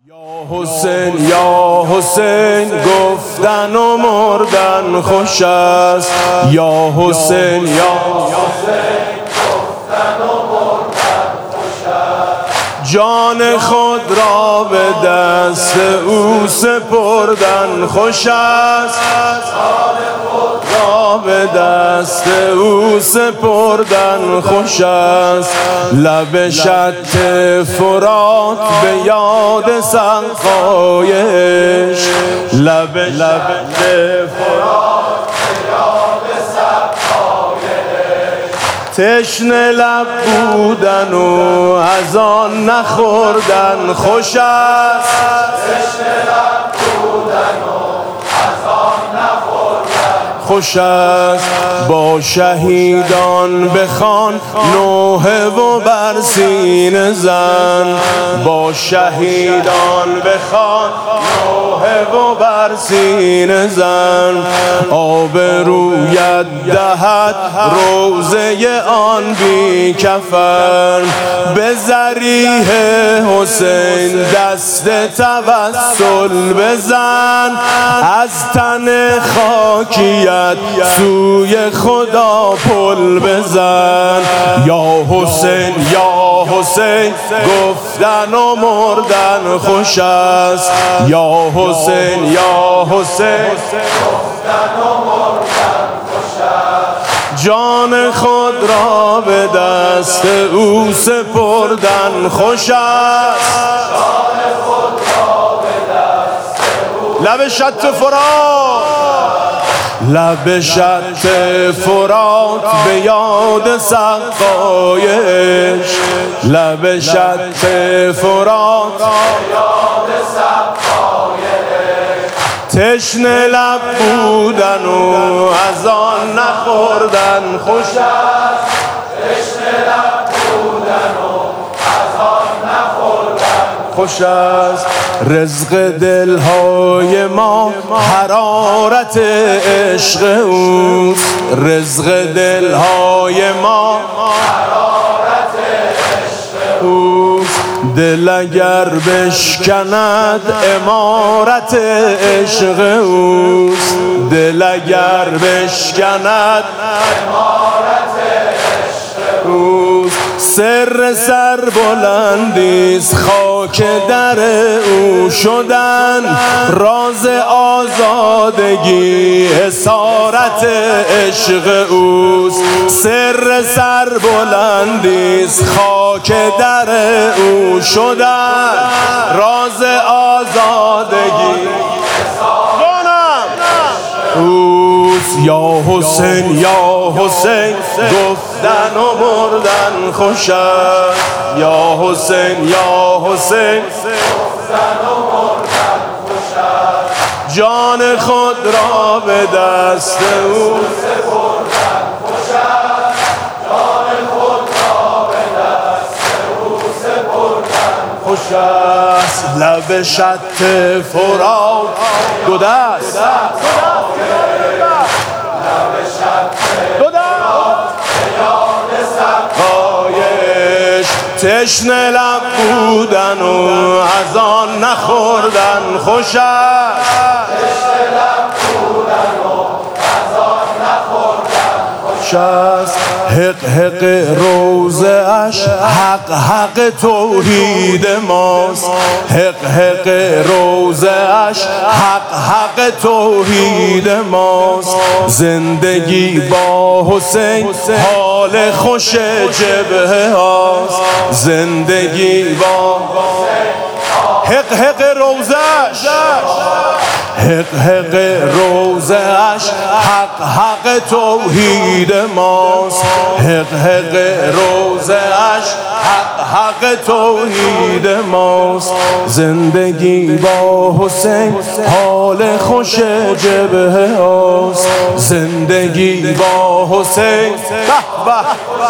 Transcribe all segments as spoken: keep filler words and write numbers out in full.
یا حسین یا حسین گفتن و مردن خوش است. یا حسین یا حسین گفتن و مردن خوش است. جان خود را به دست او سپردن خوش است. جان خود را به دست او سپردن خوش است. لب شط فرات به یاد سقای عشق. لب شط فرات به یاد سقای عشق. تشنه لب بودن و از آن نخوردن خوش است. تشنه لب بودن و از آن نخوردن خوش است. با شهیدان بخوان نوحه و بر سینه زن. با شهیدان بخوان نوحه و بر سینه زن. آبرویت دهد روضه آن بی کفن. به ذریح حسین دست توسل بزن. از تن خاکیت سوی خدا پل بزن. یا حسین یا حسین گفتن و مردن خوش است. یا حسین یا حسین گفتن و مردن خوش است. جان خود را به دست او سپردن خوش است. جان خود را به دست او لب شط فرات. لب شط فرات به یاد سقای عشق. لب شط فرات به یاد سقای عشق. تشنه لب بودن و از آن نخوردن خوش است. تشنه لب بودن و از آن نخوردن خوش است. رزق دلهای ما حرارت عشق اوست. رزق دلهای ما حرارت عشق اوست. دل اگر بشکند امارت عشق اوست. دل اگر بشکند امارت عشق اوست. سر سر بلندیست خاک در او شدن. راز آزادگی اسارت عشق اوست. سر سر بلندیست خاک در او شدن. راز آزادگی اوست. یا حسین یا حسین گفتن و مردن خوش است. یا حسین یا حسین گفتن و مردن خوش است. جان خود را به دست او سپردن خوش است. جان خود را به دست او سپردن خوش است. لب شط فرات دو دست تشنه لب بودن و از آن نخوردن خوش است. تشنه لب بودن و از آن نخوردن خوش است. حق حق روضه اش حق حق توحید ماست. حق حق روضه اش حق حق توحید ماست. زندگی با حسین حال خوش جبهه هاست. زندگی با حق حق روضه‌اش حق حق روضه‌اش حق حق توحید ماست. حق حق روضه‌اش حق حق توحید ماست. زندگی با حسین حال خوش جبهه هاست. زندگی با حسین به به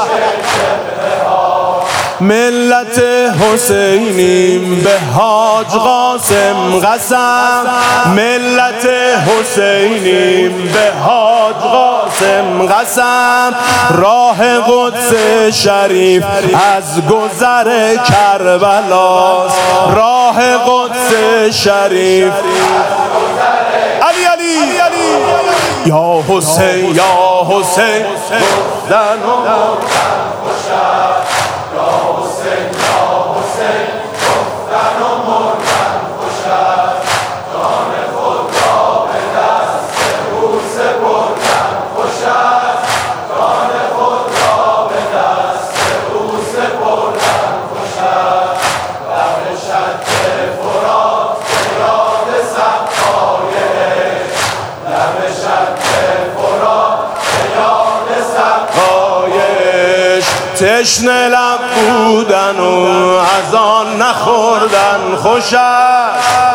ملت حسینیم به حاج قاسم قسم. ملت حسینیم به حاج قاسم قسم. راه قدس شریف از گذر کربلاست. راه قدس شریف علی علی یا حسین یا حسین گفتن و مردن خوش است یا حسین یا حسین گفتن و مردن خوش است جان خود را به دست او سپردن خوش است جان خود را به دست او سپردن خوش است لب شط فرات به یاد صفای عشق لب شط فرات به یاد صفای عشق تشنه لب بودن و از آن نخوردن خوش است